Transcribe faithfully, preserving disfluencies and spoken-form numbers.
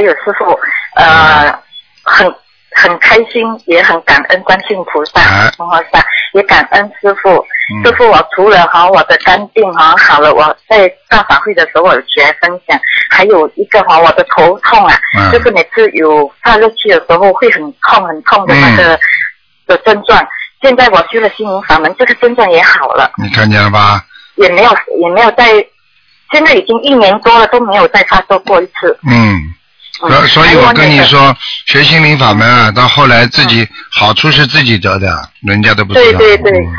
还有师傅，呃，很很开心，也很感恩观世音菩萨、佛菩萨，也感恩师傅。 嗯、 师傅，我除了哈我的肝病哈好了，我在大法会的时候我有起来分享，还有一个哈我的头痛啊， 嗯、 就是每次有发热期的时候会很痛很痛的那个、嗯、的症状。现在我修了心灵法门，这个症状也好了。 你看见了吧？ 也没有也没有再，现在已经一年多了都没有再发作过一次。 嗯。所所以我跟你说，学心灵法门啊，到后来自己好处是自己得的，人家都不知道。 对对对。